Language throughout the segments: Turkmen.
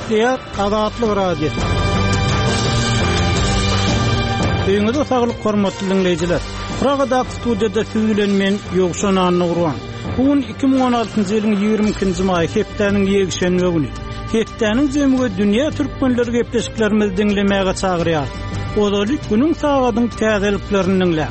Gepleýär Azatlyk Radio. Öňüňizde saglyk hormatly dinleýijiler. Pragada studiýada siz bilen men Ýogşan Anurwan. Bugün 2016-njy ýylyň 20-nji maý hepdeniň ýegişenme güni. Hepdeniň jemgyýeti dünýä türkmenleri gepleşiklerimizi dinlemäge çagyrýar. Odalyk günüň sagadyň täzeliklerini dinleýär.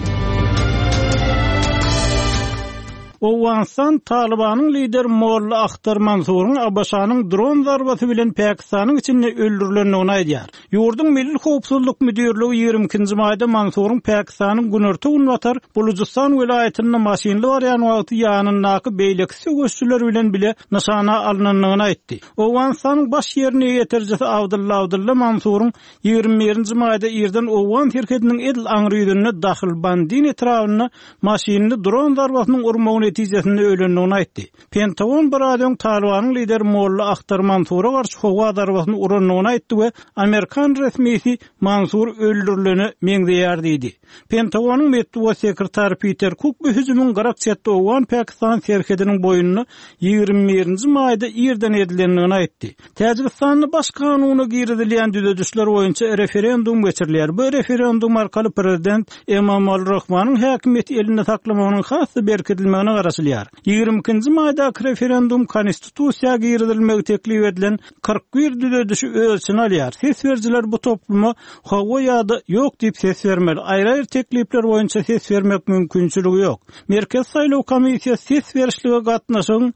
Awganistan Talibanyň lideri Molla Akhtar Mansur'un Abaşanyň dron zarbasy bilen Pakistanyň içinde öldürilendigini aýdýar. Ýurdun Milli Howpsuzlyk Müdürligi 20-nji maýda Mansur'un Pakistanyň Günörtü Ulnatar Bulujistan welaýatynyň maşinli barýan wagty ýanyndaky beýlekçi göççüler bilen bile nişana alynandygyny aýtdy. Awganistanyň baş ýerine ýetirjisi Abdulla Mansur'un 21-nji maýda ýerden Awgan terketiniň edil aňryýdyny dahyl bandin etrawyna maşinli dron zarbasynyň urmagyny neticesinde ölendigini aýtdy. Pentagon bir aýdan Talibanyň lideri Molla Akhtar Mansur'a garşy howa zarbasyny urandygyny aýtdy we Amerikan resmisi Mansur öldürileni meňzeýär diýdi. Pentagonyň medeniýet sekretary Peter Cook bu hüjümüň garakçatda Awgan Pakistan terketiniň boýuny 21-nji maýda ýerden edilendigini aýtdy. Täjikistanyň baş kanunyna girilýän düzedişler boýunça referendum geçirilýär. Bu referendum arkaly prezident Emomali Rahmanyň häkimeti elinde saklamagynyň hasy berkitilmegine garaşylýar. 20-nji maýda referendum konstitusiýaga girilmegi teklip edilen 41 düzedişi ölçüni alýar. Ses berjiler bu topluma hawa ýa-da ýok diýip ses bermeli. Aýry teklipler boýunça ses bermek mümkinçiligi ýok. Merkez saýlaw komissiýasy ses berişlige gatnaşygyň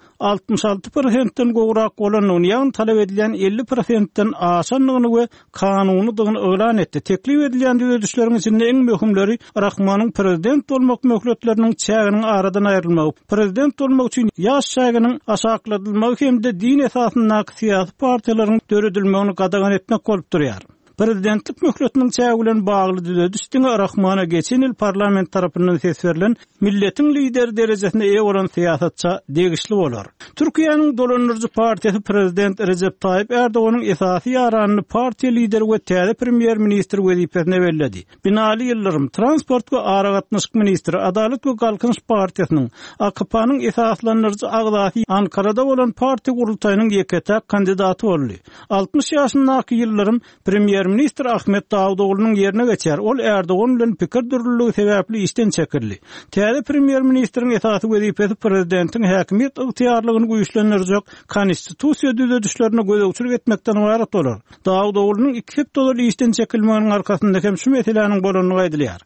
66%den gowrak bolanyny, ýa-ni talap edilen 50%den aşanlygyny we kanunydygyny öýlan etdi. Teklip edilen düzedişleriň içinde iň möhümleri Rahmanyň prezident bolmak möhletleriniň çäginiň aradan aýrylmagy, prezident bolmak üçin ýaş çäginiň aşakladylmagy hemde din esasyndaky syýasy partiýalaryň döredilmegini gadagan etmek bolup durýar. Prezidentlik möhletiniň çägi bilen bagly düzedişdiňe Rahmana geçen ýyl parlament tarapyndan ses berilen milletiň lideri derejesine eýe bolan syýasatça degişli bolar. Türkiýanyň dolanyrjy partiýasy prezident Recep Tayyip Erdoganyň esasy ýaranyny partiýa lideri we täze premier ministr wezipesine berledi. Binali ýyllarym transport we aragatnaşyk ministri, Adalet we Galkynç partiýasynyň AKP-nyň esaslanyrjy agzasy Ankarada bolan partiýa gurultaýynyň ýeketäk kandidaty boldy. 60 ýaşyndaky ýyllarym premier ministr Ahmet Davutoğlu'nun yerine geçer. Ol Erdoğan bilen pikir durulluğu sebäpli işten çekildi. Täze premier ministrin esasy wezipesi prezidentin häkimiyet ygtyarlygyny güýçlendirjek konstitusiýa düzedişlerine gözegçilik etmekden ibaret bolar. Davutoğlu'nun 2 hepdolar işten çekilmeginiň arkasynda hem şu meseleniň bolanyny aýdylýar.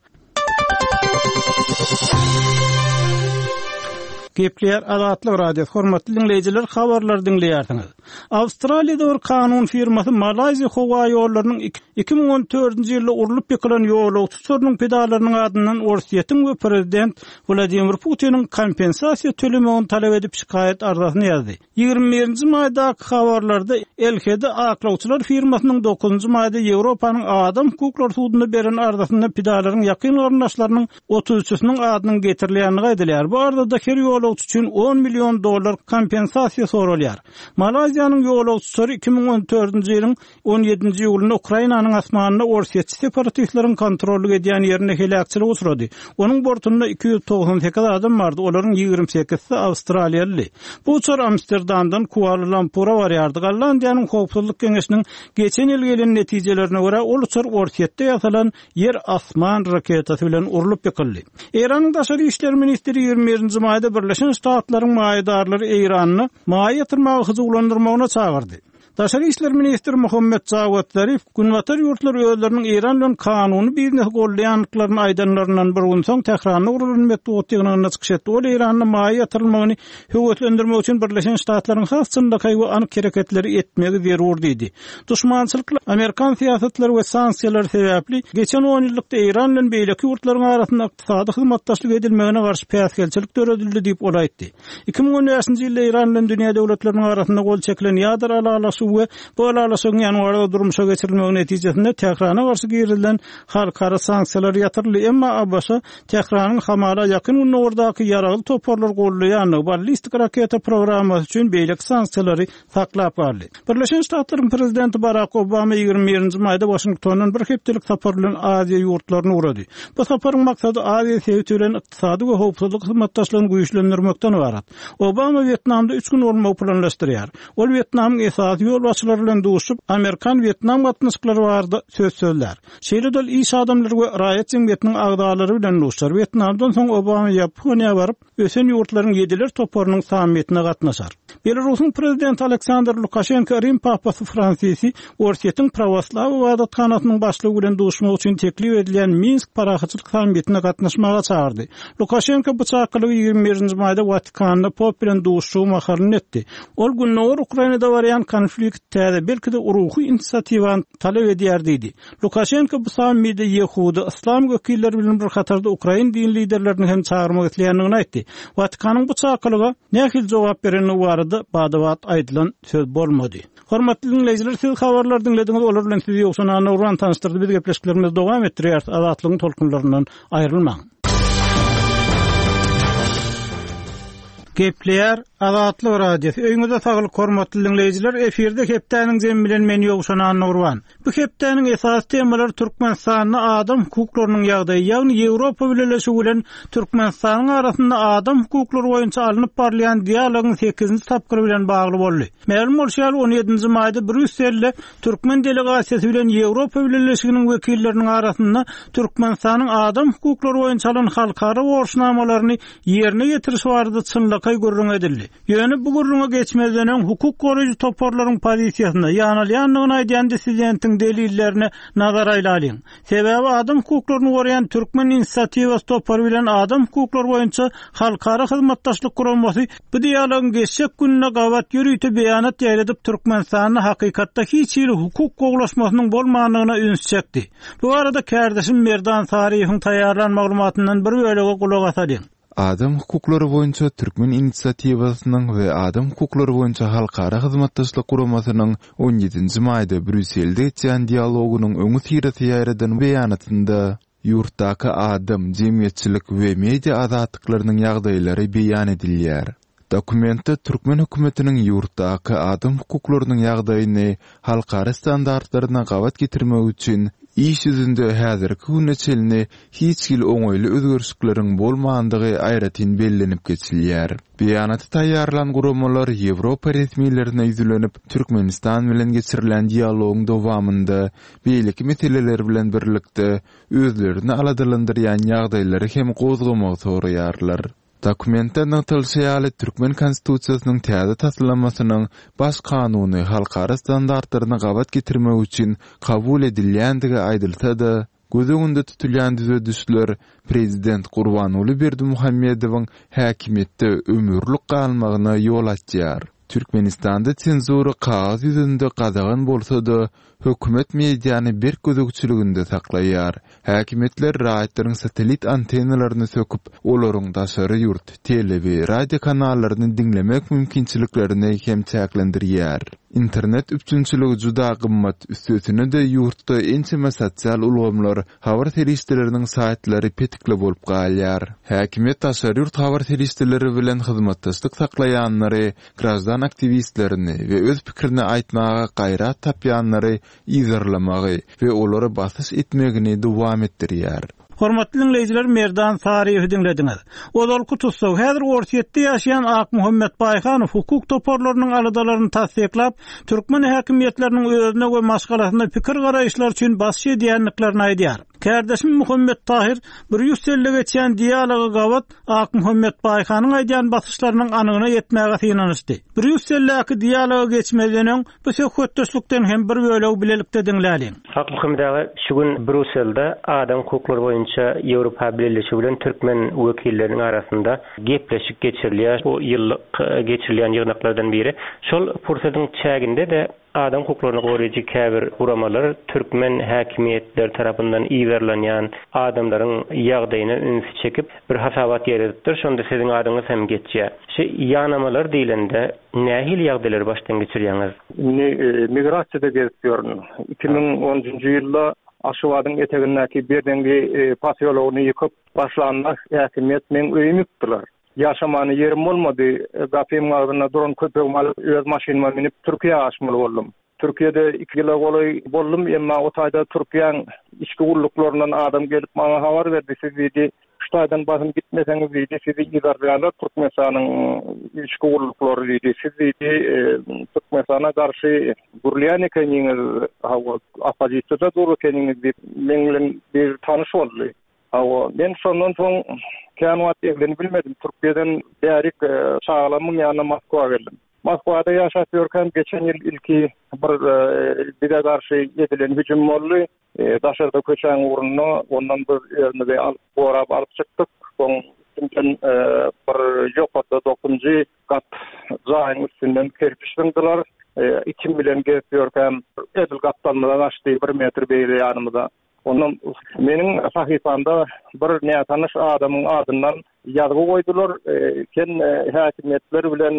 Gepleýär Azatlyk Radio. Hormatly dinleýijiler, habarlar dinleýärsiňiz. Awstraliýada bir kanun firmasy Malayziýa howa ýollarynyň 2014-nji ýylda urulyp ýykylan ýolagçylarynyň pedalarynyň adyndan Orsiýetiň we prezident Vladimir Putiniň kompensasiýa tölemegini talap edip şikayet arzasyny ýazdy. 21-nji maýdaky habarlarda LHD aklawçylar firmasynyň 9-njy maýda Ýewropanyň adam hukuklary sudyna beren arzasynda pedalaryň ýakyn garyndaşlarynyň 33-siniň adynyň getirilýänligi aýdylýar. Bu arzada her ýolagçy üçin $10 milyon kompensasiýa soralýar. Malaziýanyň ýolagçylary 2014-nji ýylyň 17-nji ýylyna Ukrainanyň asmanyna Orsiýetçi separatistleriň kontrolü edýän ýerine helakçylyk uçrady. Onuň bortunda 298 adam bardy. Olaryň 28-si Awstraliýaly. Bu uçur Amsterdamdan Kuala Lumpur'a barýardy. Gollandiýanyň howpsuzlyk geňeşiniň geçen ýyl gelen netijelerine görä ol uçur Orsiýetde ýasalan yer asman raketasy bilen urulyp ýykyldy. Iranyň daşary işler ministri 21-nji maýda Birleşen Ştatlaryň maýdarlary Iranyny maý ýatyrmagy hyzyglandyrmagyna çagyrdy. Daşary işler ministri Muhammed Javad Zarif günwatar ýurtlar öýleriniň Iran bilen kanuny biznes gollaýanlyklaryny aýdanlaryndan bir gün soň täkrarny urulyp ýetdiňini çykyş etdi. Ol Iranyň maý ýatyrylmagyny höwetlendirmek üçin Birleşen Ştatlaryň hasçyndaky we anyk hereketleri etmegi zerur diýdi. Duşmançylyklar, Amerikan siýasatlary we sanksiýalar sebäpli geçen 10 ýyllykda Iran bilen beýleki ýurtlaryň arasynda ykdysady hyzmatdaşlyk edilmegine garşy päsgelçilik töredildi diýip ol aýtdy. 2010-njy ýylda Iran bilen dünýä döwletleriniň arasynda gol çekilen ýadyr alalasy we bu alalasyň ýanwarda durmuşa geçirilmegi netijesinde Tehrana garşy girilen halkara sanksiýalar ýatyrly. Emma Abbas'a Tehranyň Hamala ýakyn ünlüwrdaky ýaraly toparlar gollaýanyny ballistik raketa programmasy üçin beýlek sanksiýalary saklap gardy. Birleşen Ştatlaryň prezidenti Barack Obama 21-nji maýda Washingtondan bir hepdelik sapar bilen Aziýa ýurtlaryna urady. Bu saparyň maksady Aziýa sewtülen ykdysady we howpsuzlyk hyzmatdaşlygyny güýçlendirmekden ibarat. Obama Vietnamda 3 gün bolmagy planlaşdyrýar. Ol Vietnamyň esasy ýol başçylary bilen duşup Amerikan Vietnam gatnaşyklary barada söz sözler. Şeýle iş adamlary we raýat jemgyýetiniň agdalary bilen duşar. Vietnamdan soň Obama Ýaponiýa baryp ösen ýurtlaryň ýediler toparynyň sammitine gatnaşar. Belarusyň prezidenti Aleksandr Lukashenko Rim papasy Fransisi Orsiýetiň Pravoslaw wadatkanatynyň başlygy bilen duşmak üçin teklip edilen Minsk parahatçylyk sammitine gatnaşmaga çağırdy. Lukashenko bu çağrılygy 21-nji maýda Vatikanda pop bilen duşuşy mahalyn etdi. Ol günler Ukrainada barýan konflikt täze belki de ruhy inisiatiwan talep edýärdi. Lukashenko bu sammitde Ýehuda İslam wekilleri bilen bir hatarda Ukrain din liderlerini hem çağırmak isleýändigini aýtdy. Vatikanyň bu çağrılyga nähil jogap bereni barada badawat aýdylan söz bolmady. Hormatly dinleýijiler, siz habarlar dinlediňiz, olar bilen sizi ýoksa Nurwan tanıştyrdy. Biz gepleşiklerimiz dowam etdirýär. Azatlygyň tolkunlaryndan aýrylmaň. Gepleýär Azatlyk radiosu. Öňüňizde saglyk hormatly dinleýijiler, efirde hepdeniň jemi bilen men ýokşan Nurwan. Bu hepdeniň esas temalary Türkmenistanyň adam hukuklarynyň ýagdaýy, ýagny Ýewropa bileşigi bilen Türkmenistanyň arasynda adam hukuklary boýunça alınıp barlayan dialogyň 8-nji tapgyry bilen bagly boldy. Ma'lum bolýar 17-nji maýda Brüsselde Türkmen delegasiýasy bilen Ýewropa bileşiginiň wekilleriniň arasynda Türkmenistanyň adam hukuklary boýunça alan halkara borçnamalaryny ýerine getiriş barada çynlykay gurrun edildi. Ýöne bu gurrunga geçmezden hukuk goraýjy toparlaryň pozisiýasyna ýanalýanlygyny aýdan dissidentiň delillerine nazar aýlalyň. Sebebi adam hukuklaryny goraýan Türkmen inisiatiwasy topar bilen adam hukuklary boýunça halkara hyzmatdaşlyk guramasy bu dialogyň geçek gününe gawat ýürüýte beýanat ýaýladyp Türkmenistanyň hakykatda hiç ýyly hukuk goglaşmasynyň bolmagyna üns çekdi. Bu arada kärdeşim Merdan Sariýewiň taýýarlan maglumatyndan bir bölegi kulak asadyň. Adam hukuklary boýunça Türkmen inisiatiwasynyň we adam hukuklary boýunça halkara hyzmatdaşlyk guramasynyň 17-nji maýda Brüsselde geçen dialogunyň öňü sirati ýaýradan beýanatynda ýurtdaky adam, jemgyýetçilik we media azatlyklarynyň ýagdaýlary beýan edilýär. Dokumentde Türkmen hökümetiniň ýurtdaky adam hukuklarynyň ýagdaýyny halkara standartlaryna gawat getirmek üçin iş yüzünde häzirki günneçelini hiç ýyl oňoýly özgörüşlikleriň bolmagandygy aýratyn bellenip geçilýär. Beýanaty taýýarlan guramalar Ýewropa resmiýetlerine ýüzlenip Türkmenistan bilen geçirilen dialogyň dowamında beýleki meseleler bilen birlikde özlerini aladylandyrýan ýagdaýlary hem gozgamagy soraýarlar. Dokumentda natylşýaly Türkmen konstitusiýasynyň täze taslanmasynyň baş kanuny halkara standartlaryna gawat getirmek üçin kabul edilýändigi aýdylsa-da, göz öňünde tutulýan düzedişler prezident Gurbanuly Berdimuhammedowyň häkimetde ömürlük galmagyna ýol açýar. Türkmenistanda senzura kağız ýüzünde gazagan bolsa-da, hökümet mediýany bir gözükçiliginde saklaýar. Häkimetler raýatlaryň satelit antennalaryny söküp, olaryň daşary ýurt, tele we radio kanallaryny dinlemek mümkinçiliklerini hem çäklendirýär. İnternet üpçünçiligi juda gymmat, üstüne de ýurtda ençeme sosial ulgamlar, habar teristleriniň saýtlary petikle bolup galýar. Häkimet daşary ýurt habar teristleri bilen hyzmatdaşlyk saklaýanlary, grajdan aktivistlerini we öz pikirini aýtmaga gaýrat tapýanlary izarlamagy we olary basys etmegini dowam etdirýär. Hormatly dinleýijiler, Merdan Sariýewi dinlediňiz. Ozal Kutussow häzir Orsiýetde ýaşaýan Ak Muhammed Baýhanow hukuk toparlarynyň aladalaryny tasdiklap, Türkmen häkimetleriniň özüne we maşgalasyna pikir garaýşlar üçin baş edýänliklerini aýdýar. Kärdeşim Muhammed Tahir Brüsselde geçen dialoga gawat Ak Muhammed Baýhanowyň aýdýan basyşlarynyň anygyna ýetmäge synanyşdy. Brüsseldäki dialoga geçmeden bu söhbetdeşlikden hem bir böleg bilelikde dinläliň. Ak Muhammed ağa şu gün Brüsselde adam hukuklary boýunça Ýewropa Birleşigi bilen Türkmen wekilleriniň arasynda gepleşik geçirilýär. Bu ýyllyk geçirilýän ýygnaklardan biri. Şol pursatyň çäginde de adam hukuklaryny goraýjy käbir uramalar Türkmen häkimetleri tarapyndan iýerlenýän adamlaryň ýagdaýyna üns çekip bir hasabat ýeredir. Şonda siziň adyňyz hem geçýär. Şu ýanamalar diýilende nähil ýagdaýlar başdan geçirýäňiz? Migrasiýada gezýärdim. 2010-njy ýylda Aşgabatyň etegindäki birdengi pasyologyny ýykyp başlanmak häkimet men öýüm ýupdylar. Yaşamany yerim bolmady. Gapym agdyna duran köpek mal öz maşynama minip Türkiýe aşmaly boldum. Türkiýede 2 ýyl golay boldum, emma o taýda Türkiýanyň içki gulluklaryndan adam gelip maňa habar berdi. Siz diýdi, Xitaydan basın gitmeseňiz diýdi, sizi idarlarlar Türkmenistanyň içki guruluşlary diýdi. Siz diýdi Türkmenistana garşy gurulýan ekeniňiz, opozisiýada dur ekeniňiz diýip meňle bir tanış boldy. Men şondan soň känwat egleni bilmedim. Türkiýeden bärik çağlamyň ýanyna Moskwa geldim. Moskvada yaşap ýörken geçen ýyl ilki bir garşy edilen hüjüm boldy. Daşarda köçen uğruna ondan bir yerine alıp borap alıp çykdyk. Soň bir ýokatda 9-njy kat zaýyň üstünden kerpiçlendiler. 2 bilen gezip ýörken edil gatlanmadan açdy 1 metr beýle ýanymda. Ondan meniň sahypamda bir näme tanış adamyň adyndan ýazgy goýdular. Ken häkimetler bilen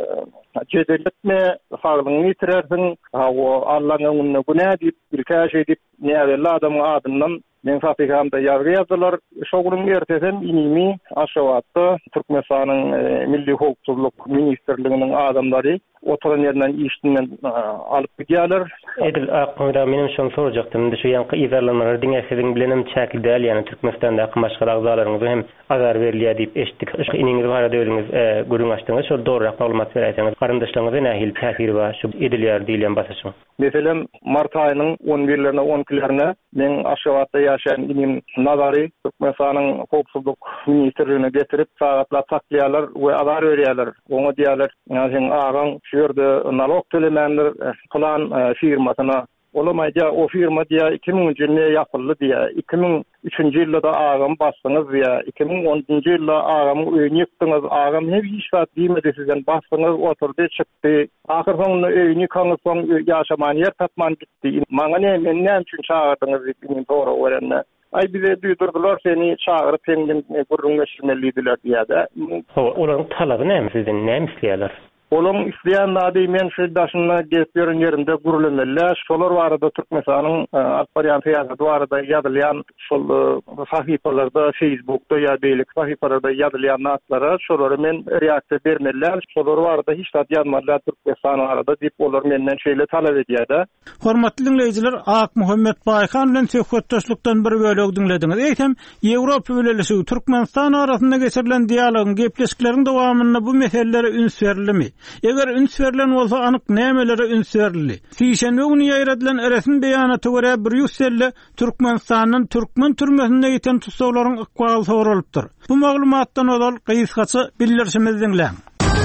jedeletme haglygyny ýitirersiň, Allahyň önünde günä diýip birkäş edip näme adamyň adyndan men sahypamda ýazgy ýazdylar. Şoňuň ertesiň inimi Aşgabatda Türkmenistanyň Milli Howpsuzlyk Ministrliginiň adamlary oturan yerden işinden alıp gidiyorlar. Edil akmada benim şonu soracaktım. Şu yankı izarlanmalar diňersiň bilenim çäkil däl, ýani Türkmenistanda başga agzalaryňyz hem azar berilýär diýip eşitdik. Iniňiz barada öýüňiz görüň açdyňyz, şol dogry maglumat berýäňiz. Garyndaşlaryňyza nähil täsiri bar şu edilýär diýilen basaşyň. Meselem mart aýynyň 11-lerine 12-lerine men Aşgabatda ýaşaýan inim nazary Türkmenistanyň Howpsuzlyk Ministrligine getirip sagatlar taklýarlar we azar berýärler. Oňa diýerler, ýa-ni agaň şerde nalog tölemenler plan firmasyna olamayca o firma diye 2000-nji ýylda ýapyldy diye 2003-nji ýylda da agam basdyňyz diye 2010-njy ýylda agamy öýüne ýykdyňyz, agam hep işgat diýmedi sizden basdyňyz, oturdy çykdy. Ahir soňunda öýüne kaňysoň ýaşaman ýer tapman gitdi. Maňa men näme üçin çağırdyňyz diýip dogry öwrenme. Ay bize duýdurdylar seni çağıryp pendin gurrun geçirmelidiler diýdi. Olaryň talaby näme sizden, näme isleýärler? Olum isleyen nadi men şu daşına geçiyorum yerinde gurulmalar. Şolar barada Türkmenistanyň alparyan fiýazy barada ýazylýan şol sahypalarda Facebookda ýa beýlik sahypalarda ýazylýan natlara şolary men reaksiýa bermeler. Şolar barada hiç zat ýazmalar Türkmenistan barada diýip olar menden şeýle talap edýärler. Hormatly dinleýijiler, Ak Muhammed Baýkan bilen söhbetdeşlikden bir bölegi dinlediňiz. Eýsem, Ýewropa bölelesi Türkmenistan arasynda geçirilen dialogyň gepleşikleriň dowamynda bu meselelere üns berilmi? Eger üns berilen bolsa anyk nämelere üns berildi? Sişenbe güni ýaýradylan resmi beýanaty görä Brüsselde Türkmenistanyň türkmen türmesinde ýeten tutsaglaryň ykbaly soralypdyr. Bu maglumatdan odal gysgaça bildirişimiz dinleň.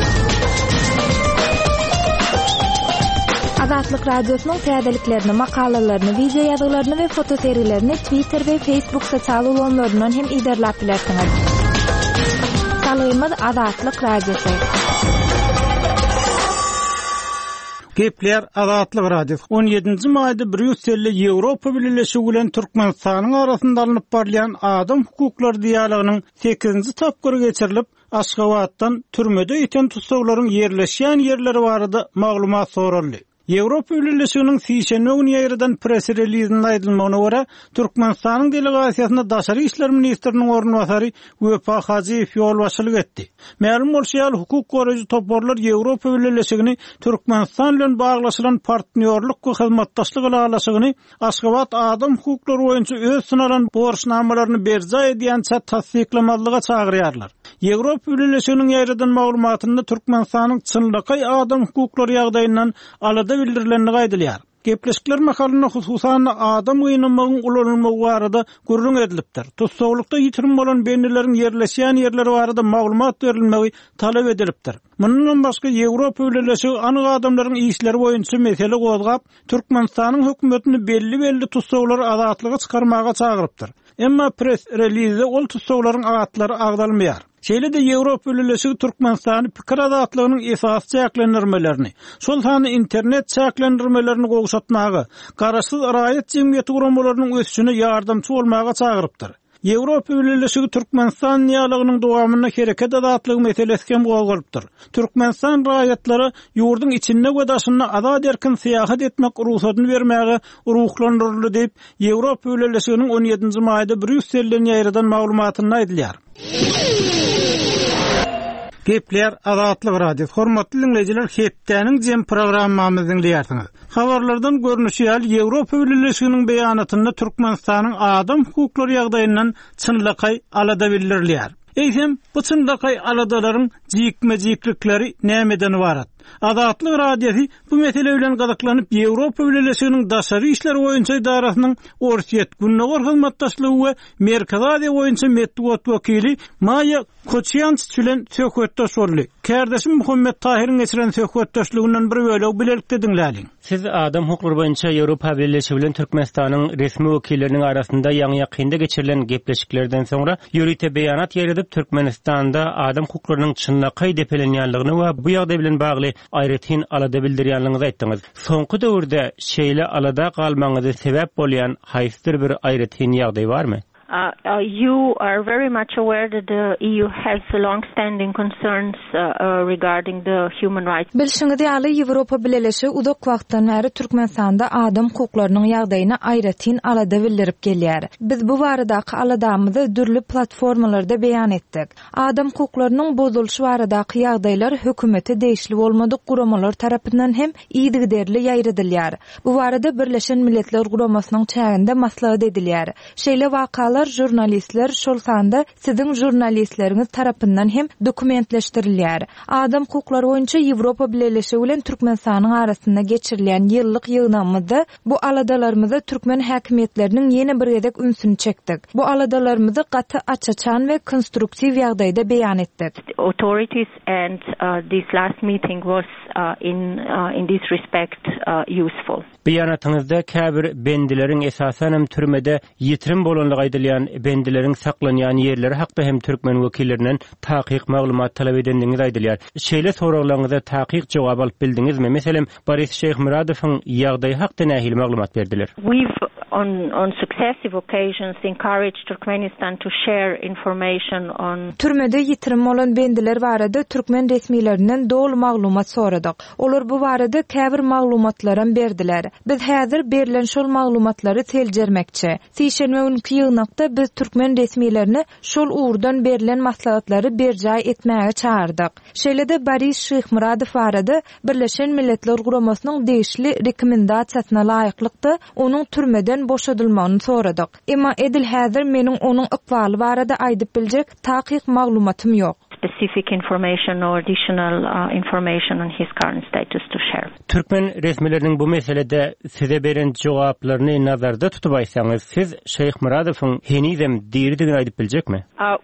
Azatlyk radiosynyň täzeliklerini, makalalaryny, video ýazgylaryny we foto serilerini Twitter we Facebook sosial ulanlaryndan hem iderlap bilersiňiz. Salymyz Azatlyk radiosu. Gepler Azatlyk radiosu 17-nji maýda Brüsselde Ýewropa Birleşigi bilen Türkmenistanyň arasynda alınıp barýan adam hukuklary dialogynyň 8-nji tapgyry geçirilip, Aşgabatdan türmede ýeten tutsaglaryň ýerleşýän ýerleri barada maglumat soruldy. Ýewropa Birleşiginiň sişenbe güni ýaýradan press releaseinde aýdylmagyna görä, Türkmenistanyň delegasiýasyna Daşary işler ministriniň ornwasary Wefa Hajiýew ýol başçylyk etdi. Ma'lum bolýar, hukuk goraýjy toporlar Ýewropa Birleşigini Türkmenistan bilen baglaşylan partnerlik we hyzmatdaşlyk alaşygyny Aşgabat adam hukuklary boýunça öz sunalan borçnamalaryny berza edýänçe tasdiklemellige çagyrýarlar. Ýewropa Birleşiginiň ýaýradan maglumatynda Türkmenistanyň çynlyky adam hukuklary ýagdaýyndan alada bildirilenini gaýdylýar. Gepleşikler makalyny hususan adam uýnamagyň ulanylmagy barada gurrun edilipdir. Tutsaglykda ýitirim bolan beýneleriň ýerleşýän ýerleri barada maglumat berilmegi talap edilipdir. Mundan başga Ýewropa Birleşigi anyk adamlaryň işleri boýunça mesele gozgap, Türkmenistanyň hökümetini belli tutsaglary azatlyga çykarmaga çagyrypdyr. Emma press release ol tutsaklaryň agatlary agdalmaýar. Şeýle de Ýewropa Birleşigi Türkmenistany pikir azatlygynyň esas çäklendirmelerini, şol sany internet çäklendirmelerini gowşatmagy, garaşsyz raýat jemgyýeti guramalarynyň ösüşine ýardamçy bolmagy çagyrypdyr. Ýewropa Birleşigi Türkmenistan dialogynyň dowamyna hereket azatlygy meselesi hem gowgalypdyr. Türkmenistan raýatlary ýurdun içinde we daşyna azad erkin syýahat etmek ruhsatyny bermäge ruhlandyryldy diýip Ýewropa Birleşiginiň 17-nji maýda Brüsselden ýaýradan maglumatyny aýdylýar. Gepler Azatlyk radiosu. Hormatly dinleyijiler, hepdeniň jem programmamyzy dinleýärsiňiz. Habarlardan görnüşýär Ýewropa Birleşiginiň beýanatynda Türkmenistanyň adam hukuklary ýagdaýyndan çynlakay alada bildirilýär. Eýsem bu çynlakay aladalaryň jikme-jiklikleri nämeden ibarat? Adatlyk radiosi bu mesele bilen gadaklanyp Ýewropa Birleşiginiň daşary işler boýunça idarasynyň Orsiýet Günnäger hyzmatdaşlygy we Merkez Aziýa boýunça medeniýet wekili Maya Koçyanç bilen söhbetdeş boldy. Kärdeşim Muhammed Tahiriň geçiren söhbetdeşliginden bir bölegi bilelikde dinläliň. Siz adam hukuklary boýunça Ýewropa Birleşigi bilen Türkmenistanyň resmi wekilleriniň arasynda ýaňy ýakynda geçirilen gepleşiklerden soňra ýürüýte beýanat ýerledip Türkmenistanda adam hukuklarynyň çynlakay depelenýänligini we bu ýagdaý bilen bagly aýratyn alada bildirýänligiňizi aýtdyňyz. Soňky döwürde şeýle alada galmaňyzy sebäp bolýan haýsy bir aýratyn ýagdaý barmy? You are very much aware that the EU has long-standing concerns regarding the human rights. Bilşiňiz ýaly Ýewropa Birleşigi uzak wagtdan beri Türkmenistanda adam hukuklarynyň ýagdaýyna aýratyn alada bildirip gelýär. Biz bu baradaky aladamyzy dürli platformalarda beýan etdik. Adam hukuklarynyň bozulşy baradaky ýagdaýlar hökümeti değişli bolmadyk guramalar tarapyndan hem iýdigderli ýaýradylýar. Bu barada Birleşen Milletler Guramasynyň çäginde maslahat edilýär. Şeýle wakalar jurnalistler şol sanda sizin jurnalistleriniz tarapyndan hem dokumentleşdirilýär. Adam hukuklary boýunça Ýewropa Birleşigi bilen Türkmenistanyň arasynda geçirilen ýyllyk ýygnamyzda bu aladalarymyza türkmen häkimetleriniň ýene bir gedek ünsüni çekdik. Bu aladalarymyzy gaty açaçan we konstruktiw ýagdaýda beýan etdik. Authorities and this last meeting was in this respect useful. Beýanatyňyzda käbir bendileriň esasen hem türmede ýitirim bolanlygy aýdylýan bendileriň saklanýan ýerleri hakda hem türkmen wekillerinden takyk maglumat talap edendiňizi aýdylýar. Şeýle soraklaryňyza takyk jogap alyp bildingizmi? Meselem Boris Şeýhmuradowyň ýagdaýy hakda nähili maglumat berdiler? We've on successive occasions encouraged Turkmenistan to share information on Türmede ýitirim bolan bendiler barada türkmen resmiýetlerinden dol maglumat soradyk. Olar bu barada käbir maglumatlaram berdiler. Biz häzir berilen şol maglumatlary teljermekçi. Sişenme günkü ýygnakda biz türkmen resmiýetlerini şol uğurdan berilen maslahatlary berjaý etmäge çağırdyk. Şeýle-de Boris Şeýhmuradow barada Birleşen Milletler Guramasynyň değişli rekomendasiýasyna laýyklykda onuň türmeden boşadylmagyny soradyk. Emma edil häzir meniň onuň ykbaly barada aýdyp biljek takyk maglumatym ýok. Specific information or additional information on his current status to share. Türkmen resmileriniň bu meselede size beren jogaplaryny nazarda tutup aýsaňyz, siz Şeýhmuradowyň henizem diýerdigini aýdyp biljekmi?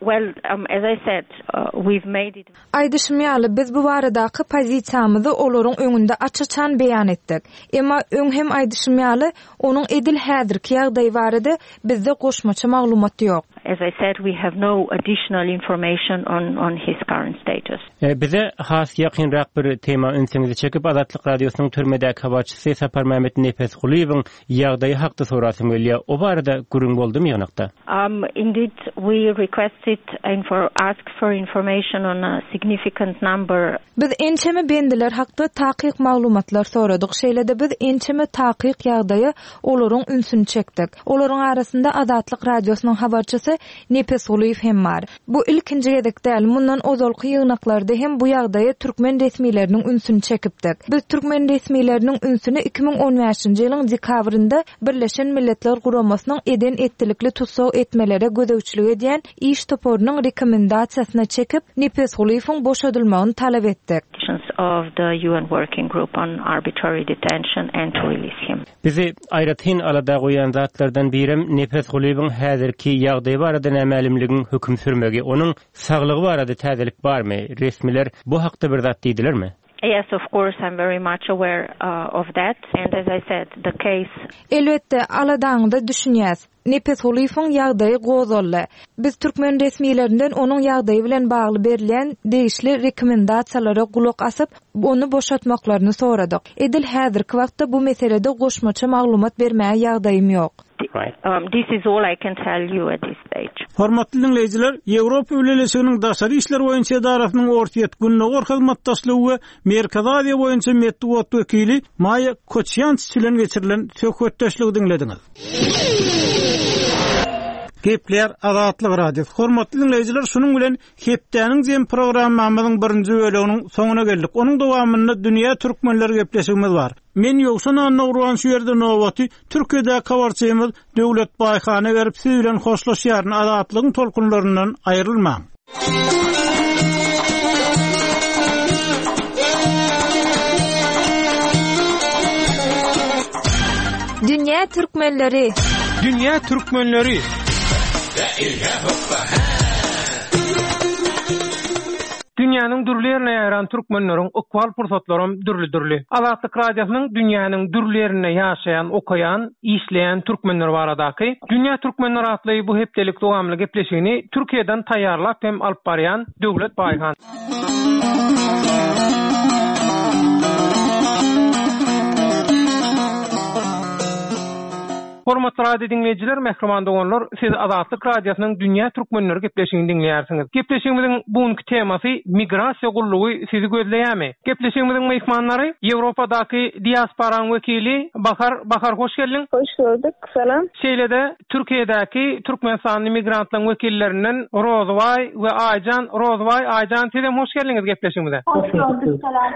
As I said, we've made it. Aýdyşym ýaly biz bu baradaky pozisiýamyzy olaryň öňünde açaçan beýan etdik. Emma öň hem aýdyşym ýaly onuň edil häzirki ýagdaýy barada bizde goşmaça maglumaty ýok. As I said, we have no additional information on his current status. Bize has ýakynrak bir tema önsiňizi çekip Adatlyk radiosynyň türmedäki habarçysy Sapar Mehmet Nepesguliýewiň ýagdaýy hakda sorasym gelýär. O barada gürüň boldumy ýanakda? Indeed, we requested ask for information on a significant number. Biz ençeme bendiler hakda takyk maglumatlar soradyk. Şeýle-de biz ençeme takyk ýagdaýy olaryň ünsüni çekdik. Olaryň arasynda Adatlyk radiosynyň habarçysy Nepesguliýew hem bar. Bu ilkinji gedek däl. Mundan ozalky ýygnaklarda hem bu ýagdaýa türkmen resmiýetleriniň ünsüni çekipdik. Biz türkmen resmiýetleriniň ünsüni 2015-nji ýylyň dekabrynda Birleşen Milletler Guramasynyň eden etdilikli tutsaw etmelere gödäwçilik edýän iş toporunyň rekomendasiýasyna çekip Nepesguliýewiň boşadylmagyny talap etdik. Of the UN Working Group on Arbitrary Detention and to release him. Bizi aýratyn alada goýan zatlardan birim Nepesguliýewiň häzirki ýagdaýy barada nämälimligiň hökm sürmegi, onuň saglygy barada täzelik barmy? Resmiler bu hakda bir zat diýdilermi? Yes, of course, I'm very much aware of that. And as I said, the case... Elbette, aladaňyzda düşünýäs. Nepesguliýewiň ýagdaýy gozally. Biz türkmen resmiýetlerinden onuň ýagdaýy bilen bagly berilen değişli rekomendasiýalara gulak asyp, onu boşatmaklaryny soradyk. Edil häzirki wagtda bu meselede goşmaça maglumat bermäge ýagdaýym ýok. This is all I can tell you at this stage. Hormatly dinleyijiler, Ýewropa Birleşiginiň daşary işler boýunça darasynyň Orsiýet Günnäger hyzmatdaşlygy we Merkez Aziýa boýunça medeniýet wekili Maya Koçyanç bilen geçirilen söhbetdeşligi dinlediňiz. Gepler Adatlyk radiosu. Hormatly dinleyijiler, şunuň bilen hepdäniň jem programmamyzyň birinji böleginiň soňuna geldik. Onuň dowamynda dünýä türkmenleri gepleşigimiz bar. Men ýoksa Nurwan şu ýerde nowaty Türkiýede kawarçymyz Döwlet Baýhany berip siz bilen hoşlaşýaryn azatlygyň tolkunlaryndan aýrylmaň. Dünya Türkmenleri. Dünya Türkmenleri. Dünýäniň dürlerine ýaran türkmenleriň okwal pursatlarym dürli-dürli. Azatlyk radiosynyň dünýäniň dürlerine ýaşaýan, okaýan, işleýän türkmenler baradaky Dünya Türkmenleri atly bu hepdelik dowamly gepleşigini Türkiýeden taýýarlap hem alyp barýan Döwlet Baýhan. Hormatly radio dinleyijiler, mehriman doganlar, siz Azatlyk radiosynyň Dünya Türkmenleri gepleşigini dinleýärsiňiz. Gepleşigimiziň bugünkü temasy migrasiýa gullugy sizi gözleýärmi? Gepleşigimiziň mehmanlary Ýewropadaky diasporaň wekili Bahar hoş geldiň. Hoş gördük. Salam. Şeýlede Türkiýedäki Türkmen sanly migrantlaryň wekillerinden Rozway we Ayjan, siz hem hoş geldiňiz gepleşigimize. Hoş gördük. Salam.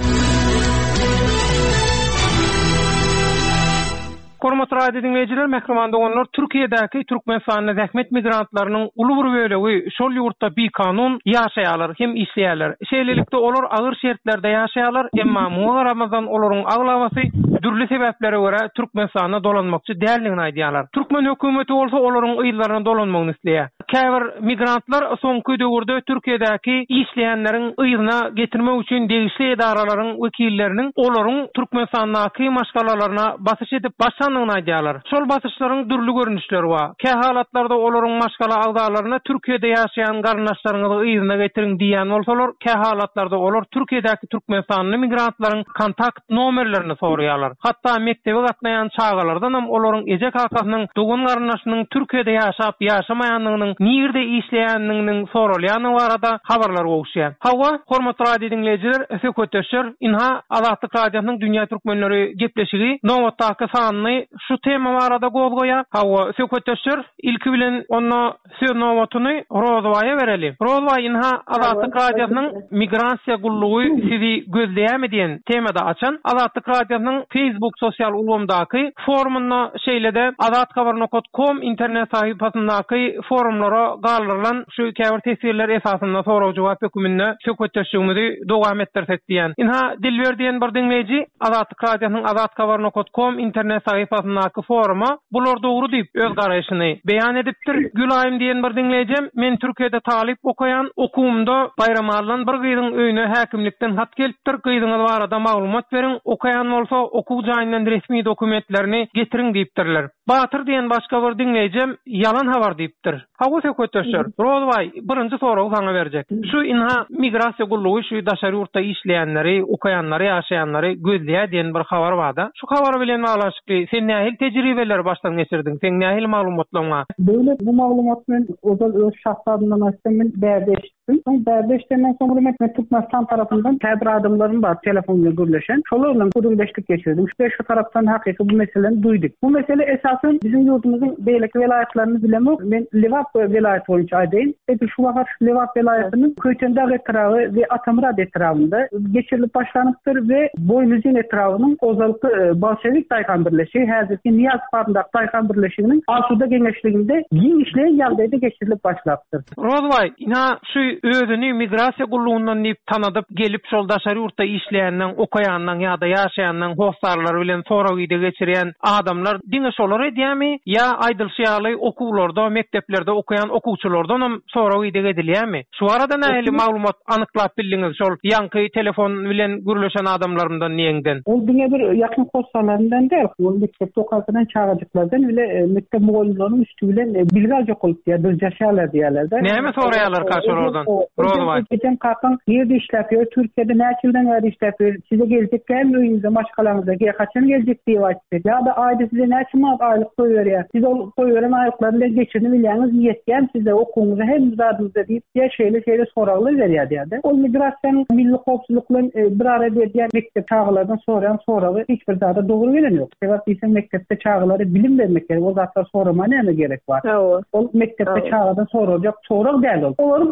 Hormatly radio dinleyijiler, mehriman doganlar, Türkiýedäki Türkmen sanly zähmet migrantlarynyň uly bir bölegi şol ýurtda bir kanun ýaşaýarlar hem işleýärler. Şeýlelikde olar agyr şertlerde ýaşaýarlar, emma muňa Ramazan olaryň aglamasy dürli sebeplere görä Türkmen sanyna dolanmakçy däldigini aýdýarlar. Türkmen hökümeti bolsa olaryň ýyllaryna dolanmagyny isleýär. Käbir migrantlar soňky döwürde Türkiýedäki işleýänleriň ýygyna getirmek üçin degişli edaralaryň wekilleriniň olaryň Türkmen sanyny maşgalalaryna basyş edip başlandygyny aýdýarlar. Şol basyşlaryň dürli görnüşleri bar. Kä halatlarda olaryň maşgala agdalaryna Türkiýede ýaşaýan garnaşlaryňyzy ýygyna getirin diýen bolsalar, kä halatlarda olar Türkiýedäki Türkmen sanyny migrantlaryň kontakt nomerlerini soraýarlar. Hatda mektebe gatnaýan çağalardan hem olaryň ejek hakasynyň dogun garnaşynyň Türkiýede ýaşap ýaşamaýanlygynyň nirde işleýänliginiň soralýany barada habarlar bolýar. Hawa, hormatly radio dinleyijiler, söhbetdeşler, inha Azatlyk radiosynyň Dünya Türkmenleri gepleşigi nowatdaky sanyny şu tema barada gozgoýar. Hawa, söhbetdeşler, ilki bilen onu söz nowatyny Rozwaya bereli. Rozway, inha Azatlyk radiosynyň migrasiýa gullugy sizi gözleýärmi diýen temada açan Azatlyk radiosynyň Facebook sosial ulgamdaky forumuna şeýlede azathabar.com internet sahypasyndaky forumlara galyrylan şu käbir tesirler esasynda soraw jogap hökümine söhbetdeşigimizi dowam etdirsek diýen. Inha Dilber diýen bir dinleýiji Azatlyk radiosynyň azathabar.com internet sahypasyndaky foruma bular dogry diýip öz garaýşyny beýan edipdir. Gülaýym diýen bir dinleýijim, men Türkiýede talip okaýan, okumda bayramallan bir gyzyň öýüne häkimlikden hat gelipdir. Gyzyňyz barada maglumat beriň, okaýan bolsa okuw jaýyndan resmi dokumentlerini getirin diýipdirler. Batyr diýen başga bir dinleýijim ýalan habar diýipdir. Hawa söhbetdeşler, Rozway birinji soragy saňa berjek. Şu inha migrasiýa gullugy şu daşary ýurtda işleýänleri, okaýanlary, ýaşaýanlary gözleýär diýen bir habar barda. Şu habar bilen baglanşykly sen nähil tejribeler başdan geçirdiň? Sen nähil maglumatlaryňa? Döwlet bu maglumatlaryň özal öz şahsatyndan açdym, bärdeşdim. Bärdeşdikden soňra men Türkmenistan tarapyndan täbir adamlarym bar, telefonla görleşen. Şolarla guruldaşlyk geçirdim. Şu tarapdan hakyky bu meseleni duýdyk. Bu mesele esasen bizim ýurdumyzyň beýleki welaýatlaryny bilemok. Men Lewap welaýaty boýunça aýdym. Şu wagt Lewap welaýatynyň Köýtendäg etrawy we Atamrad etrawynda geçirilip başlanypdyr we Boýnuzyň etrawynyň ozalky Bolşewik taýkan birleşigi, häzirki Niyaz Parndak taýkan birleşiginiň Asuda geňeşliginde giň işleýän ýagdaýda geçirilip başlapdyr. Rozway, ina şu özüni migrasiýa gullugundan diýip tanadyp gelip şol daşary ýurtda işleýänniň, okaýannyň ýa-da ýaşaýannyň howsarlary bilen soragydy geçirýän adamlar diňe şolar edýärmi? Ýa aýdylşýaly okuwlarda, mekteplerde okaýan okuwçylardan hem soragydy edilýärmi? Şu arada nähili maglumat anyklap bildiňiz şol ýanky telefon bilen gürleşen adamlaryndan niýenden? Ol diňe bir ýakyn howsarlaryndan däl, ol mektepde okaýan çağajyklardan bile mektep mugallimleriň üstü bilen bilgaja goýup diýär, ýaşaýarlar diýerler de. Näme soraýarlar karşılardan? Rozway. Geçen kakın nerede işlepiyor, Türkiye'de ne açıldan nerede işlepiyor, size gelecek gelmiyor öyünüze, maşkalarınıza, kaçın gelecek diye vaçtır. Ya da ayda size ne açılmaz aylık koyuyor ya. Size koyuyoran aylıklarıyla geçirini bilyaniz yetken size okuğunuza hem müzadınıza deyip ya şeyle sorağlı veriyor diye de. O migrasyanın milli kopsulukların bir araya diyen mektep çağılardan sorağı hiçbir daha doğru gelen yok. Sebep ise mektepte çağıları bilim vermek gerek. O zaten sorama ne gerek var? O mektepte çağılardan sorulacak sorak değil. Olarım o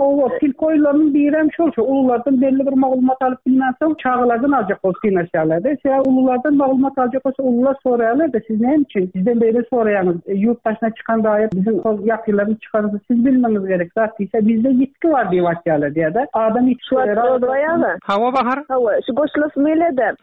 ilk oylarının birem şolça ululardan belli bir maglumat alıp bilmezsem çağılardan alacak o finansiyalarda. Şeýle ululardan maglumat alacak olsa ulular soraýarlar da siz ne için? Sizden beri soraýanız. Yurt başına çıkan dair bizim yakınlarımız çıkanızı siz bilmeniz gerek. Zaten ise bizde yetki var diye vakiyalar diye de adam hiç soraýarlar. Hawa bahar. Hawa şu goşlasmyle de.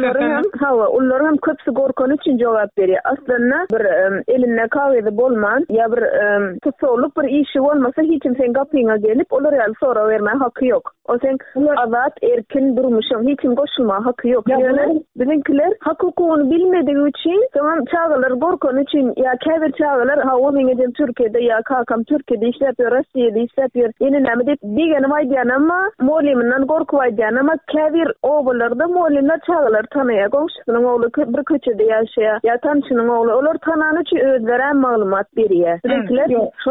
Ular hem köpsi gorkon için cevap berýär. Aslında bir eline kavga bolman ya bir tutuluk bir işi olmasa hiç kimsenin kapına gelip olar ýaly sora verme hakkı yok. O sen azat erkin durmuşum hiç kim goşulma hakkı yok. Yani bizimkiler hak hukukyny bilmediği için tamam çağlar gorkon için ya käbir çağlar hawa meňe Türkiýede ya kakam Türkiýede işläpýär, Russiýada işläpýär. Ýene näme diýip diýenim aýdýan ama molimden gorkup aýdýan ama käbir owalarda molimler çağlar tanaýar. Goşunyň ogly bir köçede ýaşaýar. Ya tanşynyň ogly olar tanany üçin özleri maglumat berýär. Bizimkiler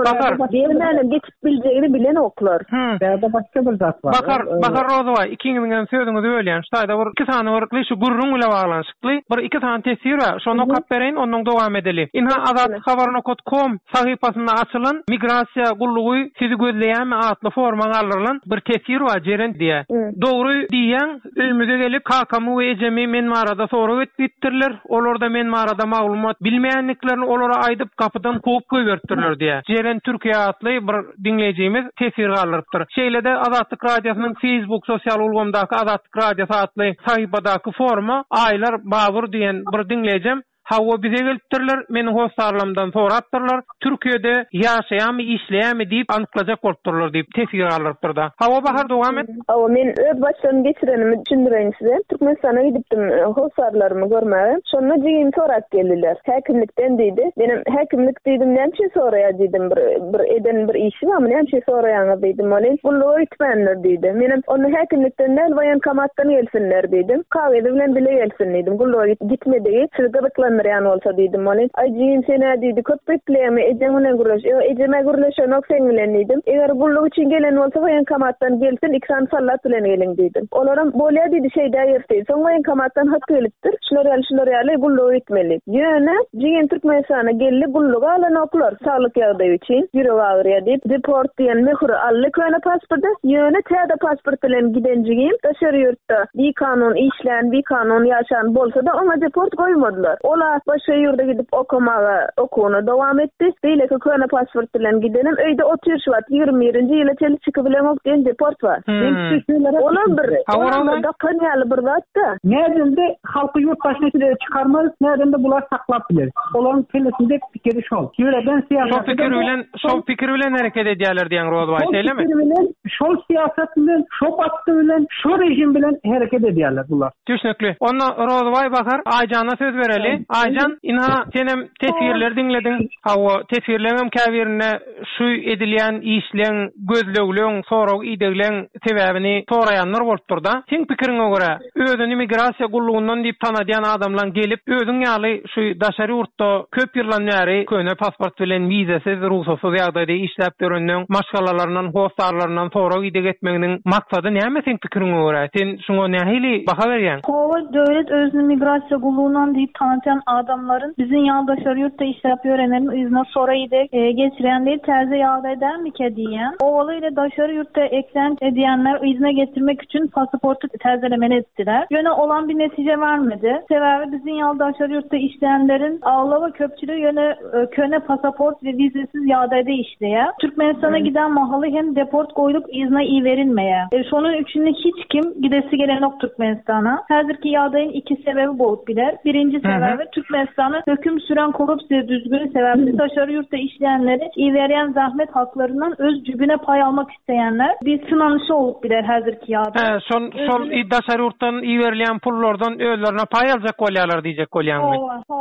şoňa geçip biljegini bilen oklar. Bäde başga bir zat var. Bakar Rozova 2000 sözüňizi bölýän. Şaýda bir iki tane bir şu gurrun bilen baglanşykly bir iki tane tesir bar. Şonu okap bereýin, ondan dowam edeli. Inha azathabarnokot.com sahypasynda açylan migrasiýa gullugy sizi gözleýänmi atly formaň aldyrylan bir tesir bar jeren diýe. Dogry diýen öýümüze gelip kakamy we ejemi men marada sorup etdirler. Olarda men marada maglumat bilmeýänliklerini olara aýdyp kapydan koýup goýberdirler diýe. Jeren Türkiýe atly bir dinleýijimiz tesir galypdyr. Şeýle-de Azatlyk radiosynyň Facebook sosial ulgamdaky Azatlyk radiosu atly sahypadaky forma aýlar babur diýen bir dinleýjem. Hawa bize gelipdirler, meni hostarlamdan soratdyrlar. Türkiýede ýaşaýanmy, işleýänmi diýip anyklajak bolupdyrlar diýip tesir alypdyr da. Hawa bahar dowam et. Hawa men öz başdan geçirenimi düşündireyim size. Türkmenistana gidipdim hostarlarymı görmäge. Şonu diýim sorat geldiler. Häkimlikden diýdi. Benim häkimlik diýdim, näçe soraýar diýdim. Bir eden bir işi barmy? Näçe soraýaňyz diýdim. Meni bunu öýtmenler diýdi. Menim onu häkimlikden näl bayan kamatdan gelsinler diýdim. Kawedy bilen bile gelsin diýdim. Gulloy gitmedi. Sırgabyklanlar ýan bolsa diýdim. Meni aýjyn sene diýdi. Köp bekleme ejemine gurulaş. Ejeme gurulaşanok sen bilen diýdim. Eger gullugy üçin gelen bolsa bayan kamatdan gelsin, iksan sallat bilen gelin diýdim. Olaram bolýa diýdi şeýde ýerdi. Soň bayan kamatdan hak gelipdir. Şular ýaly gullugy etmeli. Ýöne jigen Türkmenistana geldi gullugy alan oklar saglyk ýagdaýy üçin ýüreg agyrýar diýip deport diýen mehri ally köne pasporty. Ýöne täze pasport bilen giden jigen daşary ýurtda bir kanun işlän, bir kanun ýaşan bolsa da ona deport goýmadylar. Ola başga ýurda gidip okuwany dowam etdi. Beýleki köne pasport bilen gidenim öýde oturýar. 20-nji ýyla çeli çykyp bilen okden deport bar. Ola bir da kanýaly bir zatda. Nädende halky ýurt başyna çykarmaz, nädende bular saklap biler. Olaryň telesinde pikiri şol. Ýöreden siýasat. Şol pikir bilen hereket edýärler diýen Rozova şeýlemi? Şol siýasat bilen, şol batdy bilen, şol rejim bilen hereket edýärler bular. Düşnükli. Onda Rozova bakar Aýjana söz bereli. Aýjan, inha senem tesirler dinledin. Hawa tesirlemem käbirine şu edilýän işleň, gözlegleň, sorag idegleň sebäbini soraýanlar bolupdyr da. Sen pikiriňe görä, özüni migrasiýa gullugundan diýip tanadýan adamlar gelip özüň ýaly şu daşary ýurtda köp ýyllan näri köne pasport bilen wizasiz, ruhsasyz ýagdaýda işläp görenden maşgalalaryndan, hostarlaryndan sorag ideg etmeginiň maksady näme sen pikiriňe görä? Sen şuňa nähili baha berýän? Hawa döwlet özüni migrasiýa gullugundan diýip tanadýan adamların bizim ýaldaşary ýurtda işläp ýörenerin izne soraýdy, geçirenleri täze ýagdaýdan mike diýen. Owaly ile daşary ýurtda eklen edýänler izne getirmek üçin pasaportu täzelemeli etdiler. Ýöne olan bir netije vermedi. Sebäbi bizim ýaldaşary ýurtda işleýänlerin awlawa köpçüligi ýöne köne pasaport we vizasiz ýagdaýda işleýär. Türkmenistana giden mahaly hem deport goýulyp izne iwerilmeýär. Şonun üçin hiç kim gidesi gelen ok Türkmenistana. Häzirki ýagdaýyň iki sebebi bolup biler. Birinci sebebi Türkmenistan'a höküm süren korupsiya düzgünü sebebi daşary ýurtda işleýänleri iwerýän zahmet haklarından öz cübüne pay almak isteýänler bir sınanyşy olup biler häzirki ýagdaý. Şol daşary ýurtdan iwerilýän pullardan özlerine pay aljak bolýarlar diýjek bolýanmy?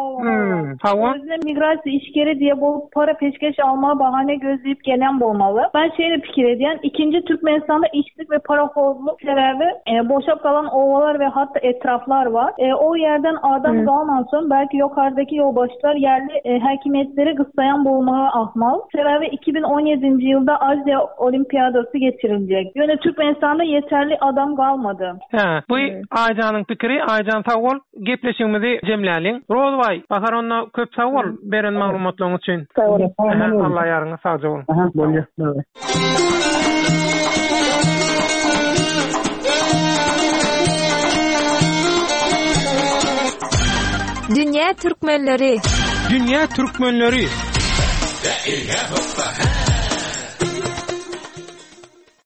Hawa. Özüne migrasiýa işgeri diýe bolup para peşkeş alma bahane gözleyip gelen bolmaly. Ben şeýle pikir edýän, ikinci Türkmenistan'da işlik ve paraholluk sebebi boşap kalan ovalar ve hatta etraflar var. O yerden adam galman son belki yukarıdaki yolbaşçılar yerli hakimiyetleri kıssayan bulmaya ahmal. Sebebi 2017 yılda Asya Olimpiyadası geçirilecek. Yöne Türkmenistan'da yeterli adam kalmadı. Bu Aýjanyň pikiri, Aýjan sag bol, gepleşigimizi jemläliň. Rozovay, bakar onda köp sag bol beren maglumatlaryň üçin. Allah ýaryňy sag bolun. Bolýar. türkmenleri. Dünya türkmenleri.